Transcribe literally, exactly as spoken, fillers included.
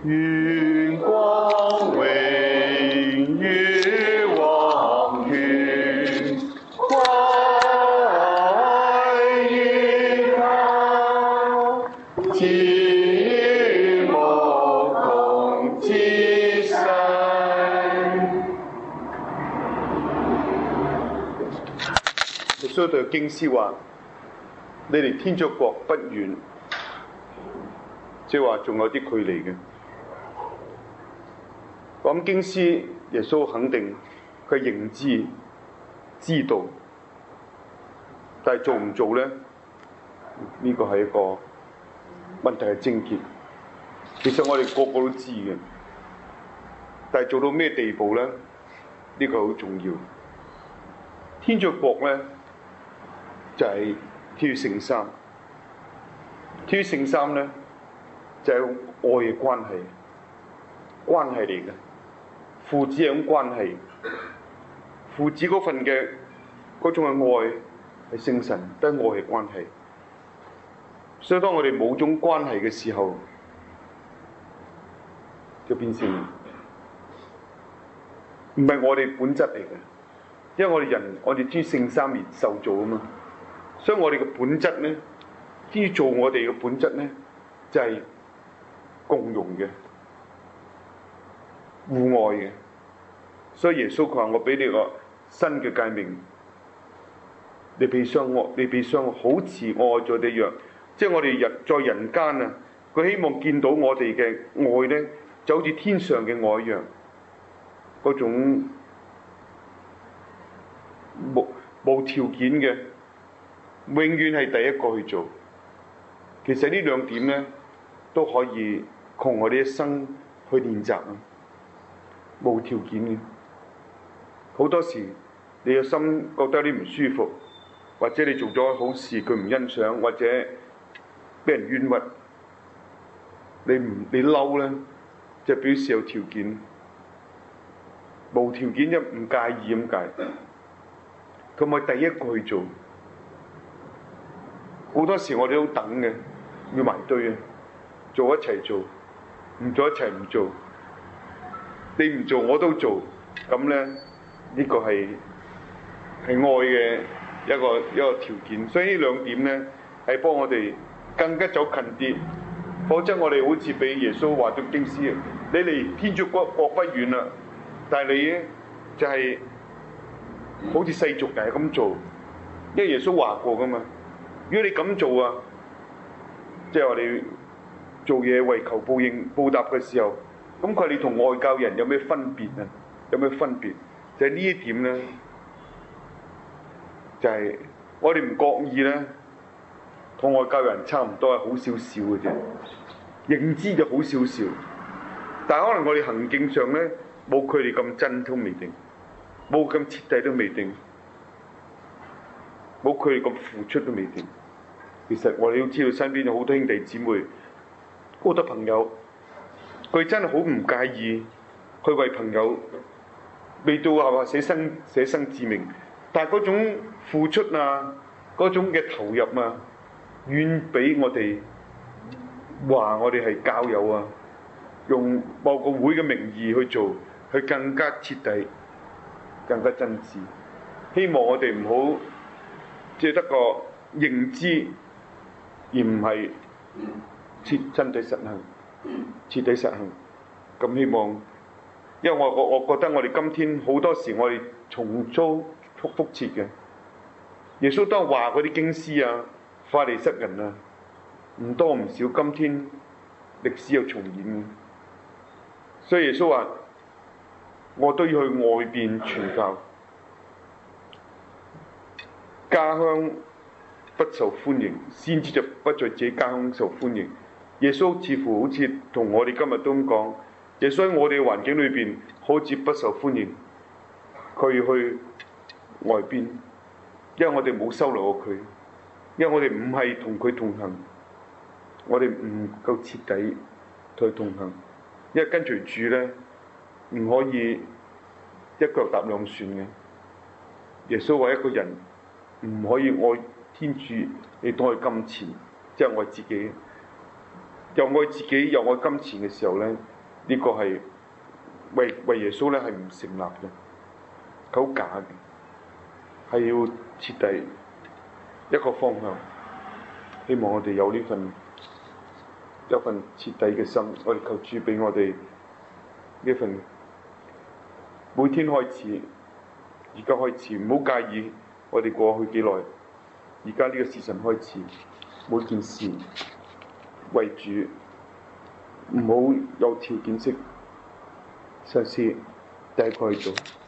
願光榮與王權歸於他，至於無窮之世。所以對經師話：你離天主國不遠，即係話仲有啲距離嘅。咁經師耶穌肯定佢認知知道，但係做唔做咧？呢個係一個問題嘅症結。其實我哋個個都知嘅，但係做到咩地步咧？呢個好重要。天主國咧就係天主聖三，天主聖三咧就係愛嘅關係，關係嚟嘅。父子係種關係，父子嗰份嘅嗰種嘅愛係聖神，都係愛嘅關係。所以當我哋冇種關係嘅時候，就變成唔係我哋本質嚟嘅，因為我哋人，我哋知聖三而受造啊嘛。所以我哋嘅本質咧，知做我哋嘅本質咧，就係、是、共融嘅。互愛嘅，所以耶穌佢話：我俾你個新嘅誡命，你彼相愛，你彼相愛，好似我愛咗你一樣。即係我哋人在人間啊，佢希望見到我哋嘅愛咧，就好似天上嘅愛一樣，嗰種無無條件嘅，永遠係第一個去做。其實呢兩點咧，都可以窮我哋一生去練習啊！無條件嘅，好多時你嘅心覺得有啲唔舒服，或者你做咗好事佢唔欣賞，或者俾人冤屈，你唔你嬲咧，就表示有條件。無條件一唔介意咁解，佢咪第一個去做。好多時我哋都等嘅，要埋堆嘅，做一齊做，唔做一齊唔做。你唔做我都做，咁咧呢、呢個係係愛嘅一個一個條件。所以呢兩點咧係幫我哋更加走近啲，否則我哋好似俾耶穌話咗經師，你離天主國國不遠啦，但係你咧就係、是、好似世俗人係咁做，因為耶穌話過噶嘛。如果你咁做啊，即係我哋做嘢為求報應報答嘅時候。咁佢哋同外教人有咩分別啊？有咩分別？就係、是、呢一點咧，就係、是、我哋唔覺意咧，同外教人差唔多係好少少嘅啫，認知就好少少，但係可能我哋行徑上咧冇佢哋咁真都未定，冇咁徹底都未定，冇佢哋咁付出都未定。其實我哋都知道身邊有好多兄弟姊妹，好多朋友。佢真係好唔介意，去為朋友未到係話捨生捨生致命，但係嗰種付出啊，嗰種嘅投入啊，遠比我哋話我哋係教友啊，用某個會嘅名義去做，佢更加徹底，更加真摯。希望我哋唔好只係得個認知，而唔係切真地實行。徹底實行，咁希望，因為我我我覺得我哋今天好多時我哋重蹈覆覆轍嘅。耶穌都話嗰啲經師啊、法利塞人啊，唔多唔少，今天歷史又重演。所以耶穌話：我都要去外邊傳教，家鄉不受歡迎，先知就不在自己家鄉受歡迎。耶穌似乎好似同我哋今日都咁講，耶穌喺我哋嘅環境裏邊好似不受歡迎，佢要去外邊，因為我哋冇收留過佢，因為我哋唔係同佢同行，我哋唔夠徹底同佢同行，因為跟隨主咧唔可以一腳踏兩船嘅。耶穌話一個人唔可以愛天主，你當佢金錢，即係愛自己。 又愛自己又愛金錢嘅時候咧，呢、這個係為為耶穌咧係唔成立嘅，佢好假嘅，係要徹底一個方向。希望我哋有呢份一份徹底嘅心，我哋求主俾我哋呢份每天開始，而家開始唔好介意我哋過去幾耐，而家呢個時辰開始，每件事為主，唔好有條件式嘗試第一個去做。